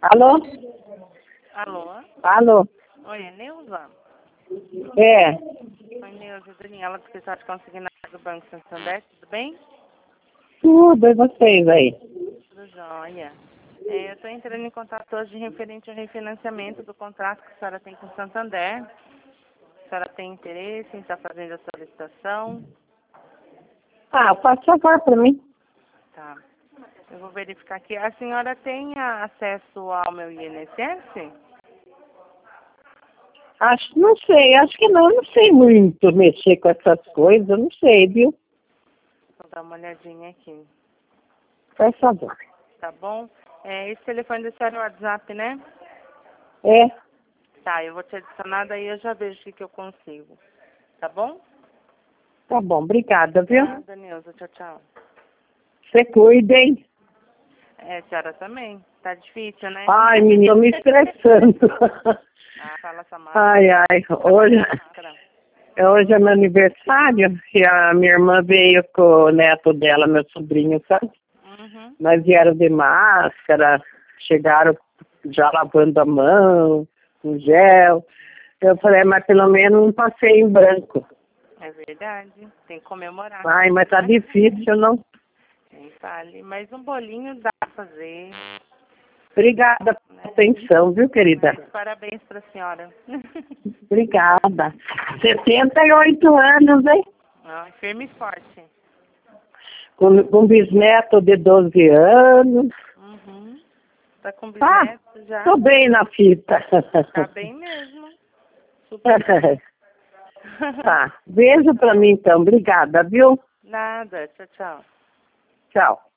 Alô? Alô? Alô? Oi, é Neuza? É, Oi, Neuza, Daniela, do escritório de consignado do Banco Santander, tudo bem? tudo, e vocês aí? Tudo jóia. Eu estou entrando em contato hoje referente ao refinanciamento do contrato que a senhora tem com o Santander. A senhora tem interesse em estar fazendo a solicitação? Ah, faz favor para mim. Tá. Eu vou verificar aqui. A senhora tem acesso ao meu INSS? Acho que não sei muito mexer com essas coisas, não sei, viu? Vou dar uma olhadinha aqui. Faz favor. Tá bom? Esse telefone da senhora é o WhatsApp, né? É, Tá, eu vou te adicionar, daí eu já vejo o que eu consigo. Tá bom? tá bom, obrigada, viu? Nada, Neuza. Tchau, tchau. Você cuida, hein? A senhora também. Tá difícil, né? Ai, menina, tô me estressando. Fala essa máscara. Ai, hoje é meu aniversário e a minha irmã veio com o neto dela, meu sobrinho, sabe? Uhum. Nós vieram de máscara, chegaram já lavando a mão, com gel. Eu falei, mas pelo menos um passeio em branco. É verdade. Tem que comemorar. Ai, mas tá difícil, não? Nem fale. Mas um bolinho dá pra fazer. Obrigada pela atenção, viu, querida? Mas parabéns pra senhora. Obrigada. 78 anos, hein? Firme e forte. Com bisneto de 12 anos. Uhum. Tá com Ah, bisneto já? tô bem na fita. Tá bem mesmo. Super bem. Tá, beijo pra mim então. Obrigada, viu? Nada. Tchau, tchau. Tchau.